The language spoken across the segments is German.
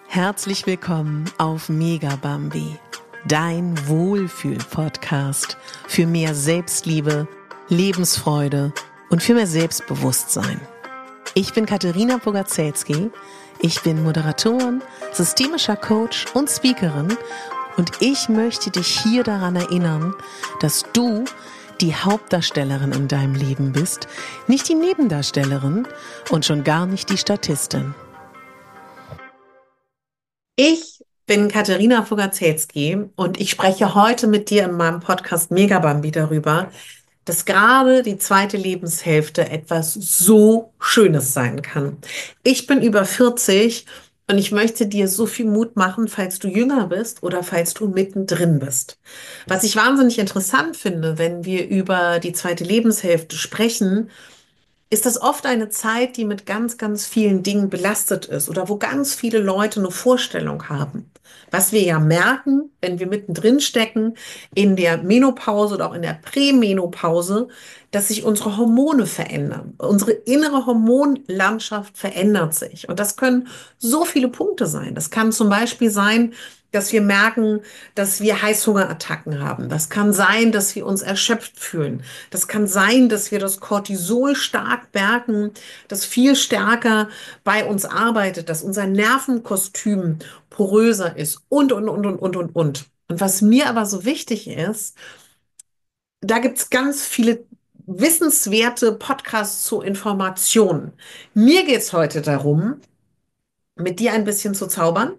Herzlich willkommen auf Megabambi, dein Wohlfühl-Podcast für mehr Selbstliebe, Lebensfreude und für mehr Selbstbewusstsein. Ich bin Katharina Bogaczewski, ich bin Moderatorin, systemischer Coach und Speakerin und ich möchte dich hier daran erinnern, dass du die Hauptdarstellerin in deinem Leben bist, nicht die Nebendarstellerin und schon gar nicht die Statistin. Ich bin Katharina Bogaczewski und ich spreche heute mit dir in meinem Podcast Megabambi darüber, dass gerade die zweite Lebenshälfte etwas so Schönes sein kann. Ich bin über 40 und ich möchte dir so viel Mut machen, falls du jünger bist oder falls du mittendrin bist. Was ich wahnsinnig interessant finde, wenn wir über die zweite Lebenshälfte sprechen, ist das oft eine Zeit, die mit ganz, ganz vielen Dingen belastet ist oder wo ganz viele Leute eine Vorstellung haben. Was wir ja merken, wenn wir mittendrin stecken, in der Menopause oder auch in der Prämenopause, dass sich unsere Hormone verändern. Unsere innere Hormonlandschaft verändert sich. Und das können so viele Punkte sein. Das kann zum Beispiel sein, dass wir merken, dass wir Heißhungerattacken haben. Das kann sein, dass wir uns erschöpft fühlen. Das kann sein, dass wir das Cortisol stark merken, das viel stärker bei uns arbeitet, dass unser Nervenkostüm poröser ist und. Und was mir aber so wichtig ist, da gibt es ganz viele wissenswerte Podcasts zu Informationen. Mir geht es heute darum, mit dir ein bisschen zu zaubern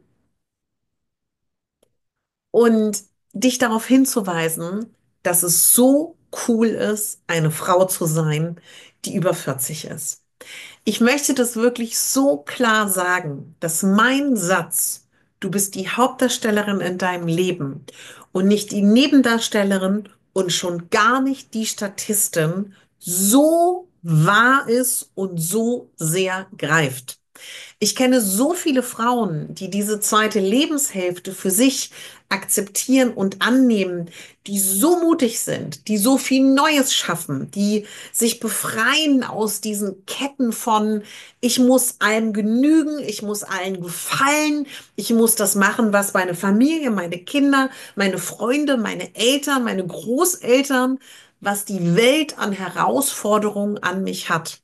und dich darauf hinzuweisen, dass es so cool ist, eine Frau zu sein, die über 40 ist. Ich möchte das wirklich so klar sagen, dass mein Satz, du bist die Hauptdarstellerin in deinem Leben und nicht die Nebendarstellerin und schon gar nicht die Statistin, so wahr ist und so sehr greift. Ich kenne so viele Frauen, die diese zweite Lebenshälfte für sich akzeptieren und annehmen, die so mutig sind, die so viel Neues schaffen, die sich befreien aus diesen Ketten von, ich muss allem genügen, ich muss allen gefallen, ich muss das machen, was meine Familie, meine Kinder, meine Freunde, meine Eltern, meine Großeltern, was die Welt an Herausforderungen an mich hat,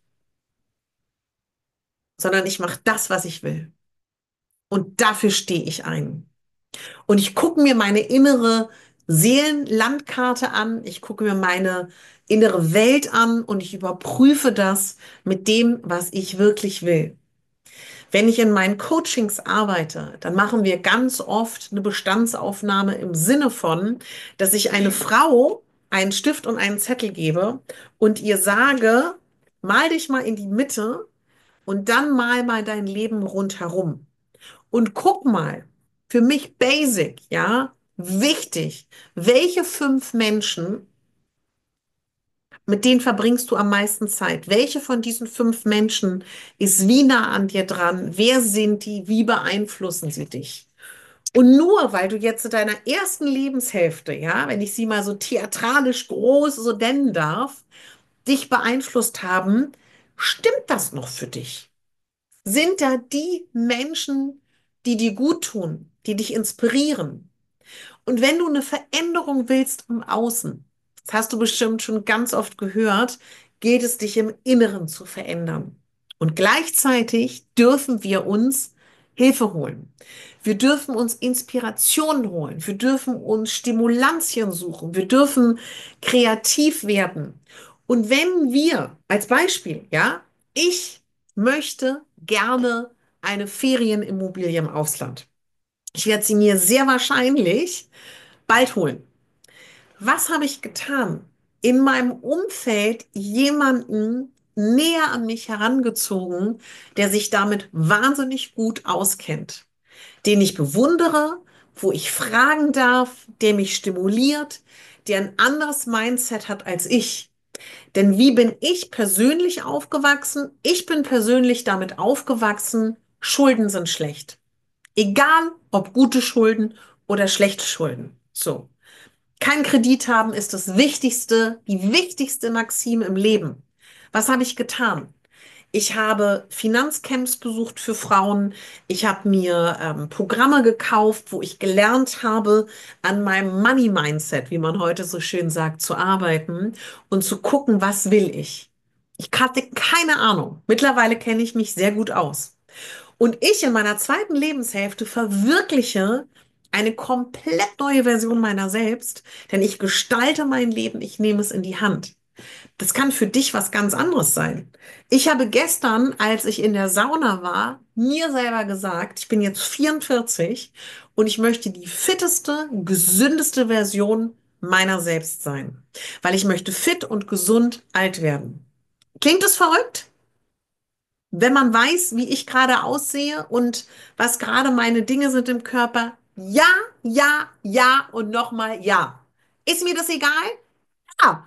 sondern ich mache das, was ich will. Und dafür stehe ich ein. Und ich gucke mir meine innere Seelenlandkarte an, ich gucke mir meine innere Welt an und ich überprüfe das mit dem, was ich wirklich will. Wenn ich in meinen Coachings arbeite, dann machen wir ganz oft eine Bestandsaufnahme im Sinne von, dass ich eine Frau einen Stift und einen Zettel gebe und ihr sage, mal dich mal in die Mitte und dann mal dein Leben rundherum. Und guck mal, für mich basic, ja, wichtig, welche 5 Menschen, mit denen verbringst du am meisten Zeit? Welche von diesen 5 Menschen ist wie nah an dir dran? Wer sind die? Wie beeinflussen sie dich? Und nur weil du jetzt in deiner ersten Lebenshälfte, ja, wenn ich sie mal so theatralisch groß so nennen darf, dich beeinflusst haben, stimmt das noch für dich? Sind da die Menschen, die dir gut tun, die dich inspirieren? Und wenn du eine Veränderung willst im Außen, das hast du bestimmt schon ganz oft gehört, gilt es, dich im Inneren zu verändern. Und gleichzeitig dürfen wir uns Hilfe holen. Wir dürfen uns Inspiration holen. Wir dürfen uns Stimulantien suchen. Wir dürfen kreativ werden. Und wenn wir, als Beispiel, ja, ich möchte gerne eine Ferienimmobilie im Ausland. Ich werde sie mir sehr wahrscheinlich bald holen. Was habe ich getan? In meinem Umfeld jemanden näher an mich herangezogen, der sich damit wahnsinnig gut auskennt, den ich bewundere, wo ich fragen darf, der mich stimuliert, der ein anderes Mindset hat als ich. Denn wie bin ich persönlich aufgewachsen? Ich bin persönlich damit aufgewachsen, Schulden sind schlecht. Egal, ob gute Schulden oder schlechte Schulden. So. Kein Kredit haben ist das Wichtigste, die wichtigste Maxime im Leben. Was habe ich getan? Ich habe Finanzcamps besucht für Frauen. Ich habe mir Programme gekauft, wo ich gelernt habe, an meinem Money Mindset, wie man heute so schön sagt, zu arbeiten und zu gucken, was will ich. Ich hatte keine Ahnung. Mittlerweile kenne ich mich sehr gut aus. Und ich in meiner zweiten Lebenshälfte verwirkliche eine komplett neue Version meiner selbst, denn ich gestalte mein Leben, ich nehme es in die Hand. Das kann für dich was ganz anderes sein. Ich habe gestern, als ich in der Sauna war, mir selber gesagt, ich bin jetzt 44 und ich möchte die fitteste, gesündeste Version meiner selbst sein, weil ich möchte fit und gesund alt werden. Klingt es verrückt? Wenn man weiß, wie ich gerade aussehe und was gerade meine Dinge sind im Körper, ja, ja, ja und nochmal ja. Ist mir das egal? Ja.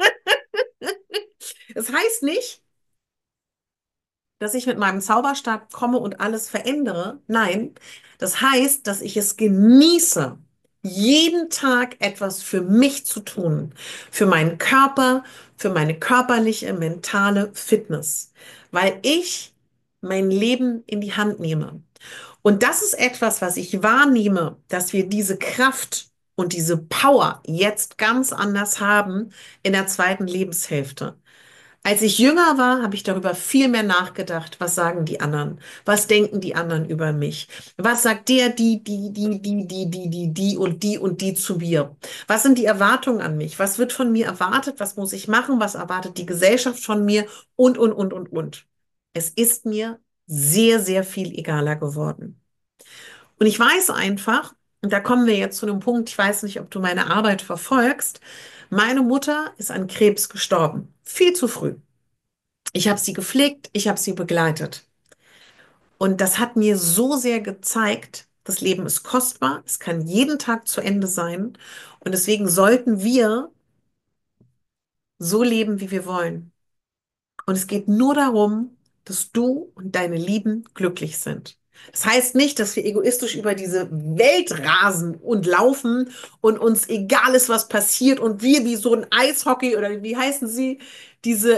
Es heißt nicht, dass ich mit meinem Zauberstab komme und alles verändere. Nein, das heißt, dass ich es genieße, jeden Tag etwas für mich zu tun, für meinen Körper, für meine körperliche, mentale Fitness, weil ich mein Leben in die Hand nehme. Und das ist etwas, was ich wahrnehme, dass wir diese Kraft und diese Power jetzt ganz anders haben in der zweiten Lebenshälfte. Als ich jünger war, habe ich darüber viel mehr nachgedacht. Was sagen die anderen? Was denken die anderen über mich? Was sagt der, die und die zu mir? Was sind die Erwartungen an mich? Was wird von mir erwartet? Was muss ich machen? Was erwartet die Gesellschaft von mir? Und. Es ist mir sehr, sehr viel egaler geworden. Und ich weiß einfach, und da kommen wir jetzt zu einem Punkt, ich weiß nicht, ob du meine Arbeit verfolgst. Meine Mutter ist an Krebs gestorben. Viel zu früh. Ich habe sie gepflegt, ich habe sie begleitet. Und das hat mir so sehr gezeigt, das Leben ist kostbar, es kann jeden Tag zu Ende sein. Und deswegen sollten wir so leben, wie wir wollen. Und es geht nur darum, dass du und deine Lieben glücklich sind. Das heißt nicht, dass wir egoistisch über diese Welt rasen und laufen und uns egal ist, was passiert und wir wie so ein Eishockey oder wie heißen sie, diese,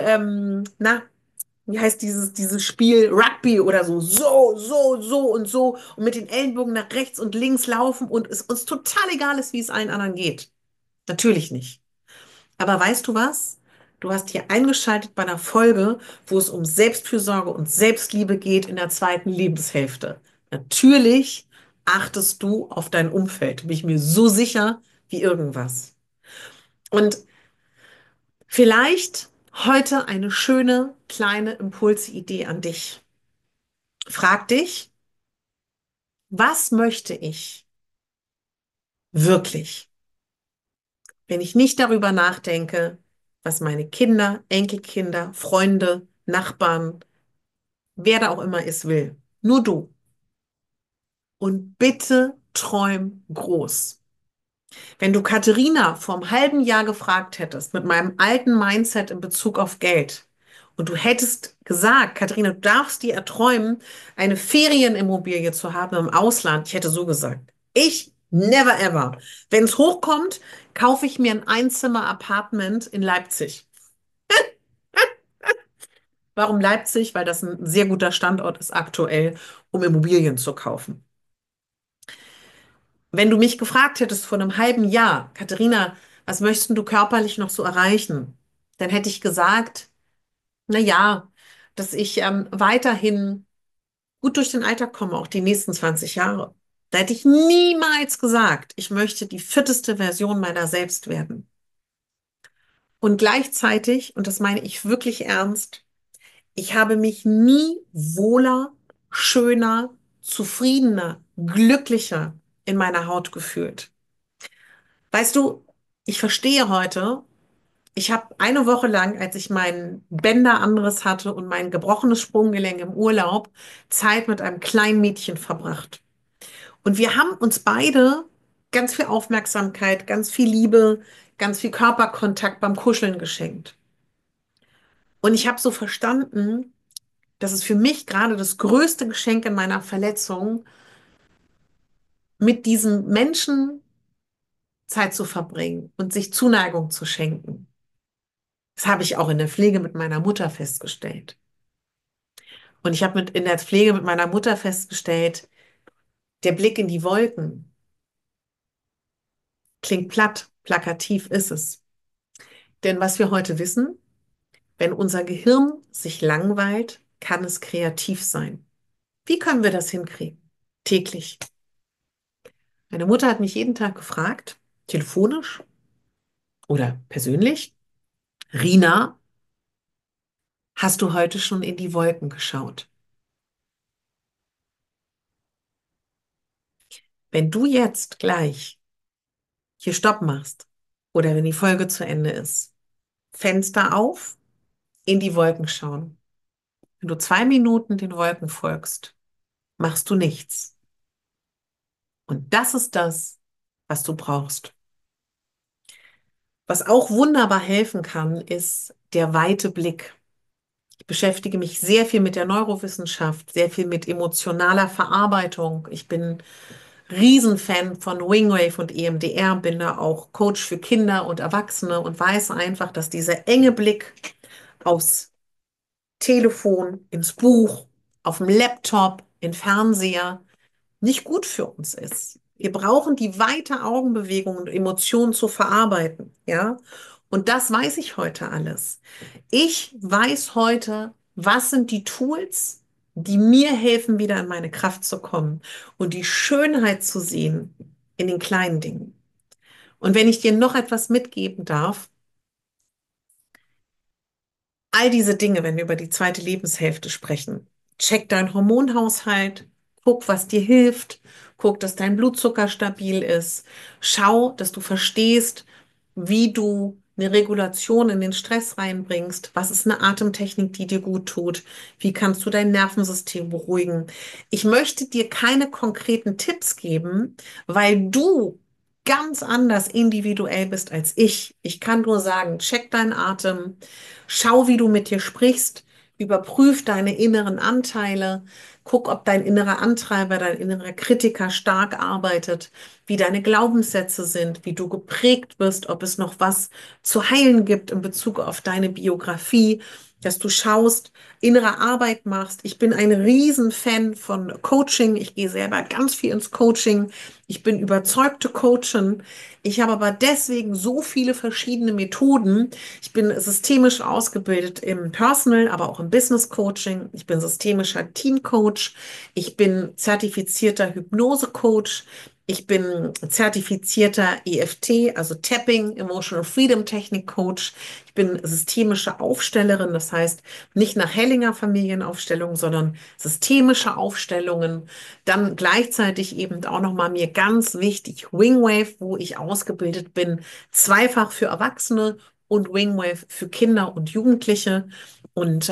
wie heißt dieses Spiel Rugby oder so, so und so und mit den Ellenbogen nach rechts und links laufen und es uns total egal ist, wie es allen anderen geht. Natürlich nicht. Aber weißt du was? Du hast hier eingeschaltet bei einer Folge, wo es um Selbstfürsorge und Selbstliebe geht in der zweiten Lebenshälfte. Natürlich achtest du auf dein Umfeld, bin ich mir so sicher wie irgendwas. Und vielleicht heute eine schöne kleine Impulsidee an dich. Frag dich, was möchte ich wirklich, wenn ich nicht darüber nachdenke, was meine Kinder, Enkelkinder, Freunde, Nachbarn, wer da auch immer ist, will. Nur du. Und bitte träum groß. Wenn du Katharina vor einem halben Jahr gefragt hättest, mit meinem alten Mindset in Bezug auf Geld, und du hättest gesagt, Katharina, du darfst dir erträumen, eine Ferienimmobilie zu haben im Ausland, ich hätte so gesagt. Ich never ever. Wenn es hochkommt, kaufe ich mir ein Einzimmer-Apartment in Leipzig. Warum Leipzig? Weil das ein sehr guter Standort ist aktuell, um Immobilien zu kaufen. Wenn du mich gefragt hättest vor einem halben Jahr, Katharina, was möchtest du körperlich noch so erreichen? Dann hätte ich gesagt, na ja, dass ich weiterhin gut durch den Alltag komme, auch die nächsten 20 Jahre. Da hätte ich niemals gesagt, ich möchte die fitteste Version meiner selbst werden. Und gleichzeitig, und das meine ich wirklich ernst, ich habe mich nie wohler, schöner, zufriedener, glücklicher in meiner Haut gefühlt. Weißt du, ich verstehe heute, ich habe eine Woche lang, als ich meinen Bänderanriss hatte und mein gebrochenes Sprunggelenk im Urlaub, Zeit mit einem kleinen Mädchen verbracht. Und wir haben uns beide ganz viel Aufmerksamkeit, ganz viel Liebe, ganz viel Körperkontakt beim Kuscheln geschenkt. Und ich habe so verstanden, dass es für mich gerade das größte Geschenk in meiner Verletzung, mit diesem Menschen Zeit zu verbringen und sich Zuneigung zu schenken. Das habe ich auch in der Pflege mit meiner Mutter festgestellt. Und ich habe in der Pflege mit meiner Mutter festgestellt, der Blick in die Wolken klingt platt, plakativ ist es. Denn was wir heute wissen, wenn unser Gehirn sich langweilt, kann es kreativ sein. Wie können wir das hinkriegen? Täglich. Meine Mutter hat mich jeden Tag gefragt, telefonisch oder persönlich, Rina, hast du heute schon in die Wolken geschaut? Wenn du jetzt gleich hier Stopp machst oder wenn die Folge zu Ende ist, Fenster auf, in die Wolken schauen. Wenn du 2 Minuten den Wolken folgst, machst du nichts. Und das ist das, was du brauchst. Was auch wunderbar helfen kann, ist der weite Blick. Ich beschäftige mich sehr viel mit der Neurowissenschaft, sehr viel mit emotionaler Verarbeitung. Ich bin Riesenfan von Wingwave und EMDR, bin da auch Coach für Kinder und Erwachsene und weiß einfach, dass dieser enge Blick aufs Telefon, ins Buch, auf dem Laptop, in Fernseher nicht gut für uns ist. Wir brauchen die weite Augenbewegung und Emotionen zu verarbeiten, ja? Und das weiß ich heute alles. Ich weiß heute, was sind die Tools, die mir helfen, wieder in meine Kraft zu kommen und die Schönheit zu sehen in den kleinen Dingen. Und wenn ich dir noch etwas mitgeben darf, all diese Dinge, wenn wir über die zweite Lebenshälfte sprechen. Check deinen Hormonhaushalt, guck, was dir hilft, guck, dass dein Blutzucker stabil ist, schau, dass du verstehst, wie du eine Regulation in den Stress reinbringst, was ist eine Atemtechnik, die dir gut tut, wie kannst du dein Nervensystem beruhigen. Ich möchte dir keine konkreten Tipps geben, weil du ganz anders individuell bist als ich. Ich kann nur sagen, check deinen Atem, schau, wie du mit dir sprichst, überprüf deine inneren Anteile, guck, ob dein innerer Antreiber, dein innerer Kritiker stark arbeitet, wie deine Glaubenssätze sind, wie du geprägt wirst, ob es noch was zu heilen gibt in Bezug auf deine Biografie, dass du schaust, innere Arbeit machst. Ich bin ein Riesenfan von Coaching. Ich gehe selber ganz viel ins Coaching. Ich bin überzeugte Coachin. Ich habe aber deswegen so viele verschiedene Methoden. Ich bin systemisch ausgebildet im Personal, aber auch im Business Coaching. Ich bin systemischer Team Coach. Ich bin zertifizierter Hypnose Coach. Ich bin zertifizierter EFT, also Tapping, Emotional Freedom Technik Coach. Ich bin systemische Aufstellerin, das heißt nicht nach Hellinger Familienaufstellung, sondern systemische Aufstellungen. Dann gleichzeitig eben auch nochmal mir ganz wichtig Wingwave, wo ich ausgebildet bin, zweifach für Erwachsene und Wingwave für Kinder und Jugendliche. Und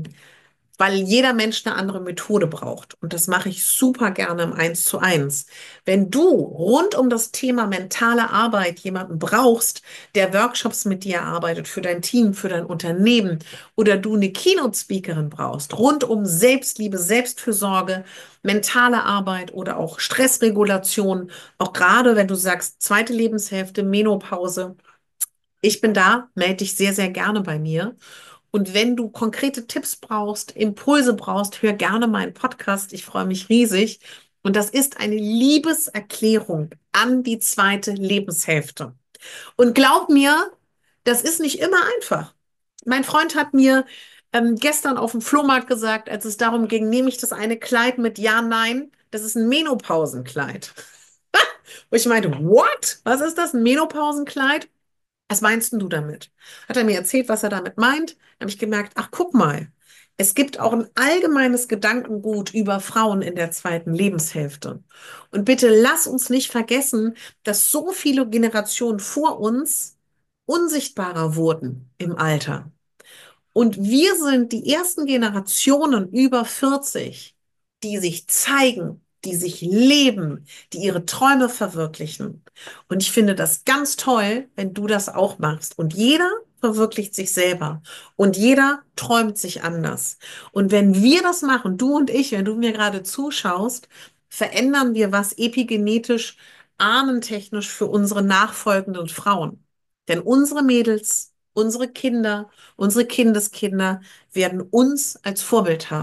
weil jeder Mensch eine andere Methode braucht. Und das mache ich super gerne im 1:1. Wenn du rund um das Thema mentale Arbeit jemanden brauchst, der Workshops mit dir arbeitet, für dein Team, für dein Unternehmen, oder du eine Keynote-Speakerin brauchst, rund um Selbstliebe, Selbstfürsorge, mentale Arbeit oder auch Stressregulation, auch gerade wenn du sagst, zweite Lebenshälfte, Menopause, ich bin da, melde dich sehr, sehr gerne bei mir. Und wenn du konkrete Tipps brauchst, Impulse brauchst, hör gerne meinen Podcast. Ich freue mich riesig. Und das ist eine Liebeserklärung an die zweite Lebenshälfte. Und glaub mir, das ist nicht immer einfach. Mein Freund hat mir gestern auf dem Flohmarkt gesagt, als es darum ging, nehme ich das eine Kleid mit Ja, Nein, das ist ein Menopausenkleid. Und ich meinte, what? Was ist das, ein Menopausenkleid? Was meinst denn du damit? Hat er mir erzählt, was er damit meint? Da habe ich gemerkt, ach, guck mal, es gibt auch ein allgemeines Gedankengut über Frauen in der zweiten Lebenshälfte. Und bitte lass uns nicht vergessen, dass so viele Generationen vor uns unsichtbarer wurden im Alter. Und wir sind die ersten Generationen über 40, die sich zeigen, die sich leben, die ihre Träume verwirklichen. Und ich finde das ganz toll, wenn du das auch machst. Und jeder verwirklicht sich selber. Und jeder träumt sich anders. Und wenn wir das machen, du und ich, wenn du mir gerade zuschaust, verändern wir was epigenetisch, ahnentechnisch für unsere nachfolgenden Frauen. Denn unsere Mädels, unsere Kinder, unsere Kindeskinder werden uns als Vorbild haben.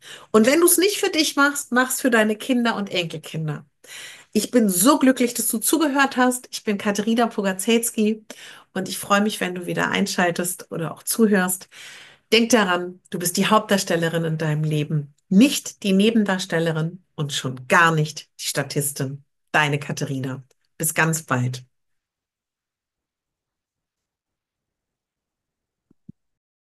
Und wenn du es nicht für dich machst, mach's für deine Kinder und Enkelkinder. Ich bin so glücklich, dass du zugehört hast. Ich bin Katharina Pogacelski und ich freue mich, wenn du wieder einschaltest oder auch zuhörst. Denk daran, du bist die Hauptdarstellerin in deinem Leben, nicht die Nebendarstellerin und schon gar nicht die Statistin. Deine Katharina. Bis ganz bald.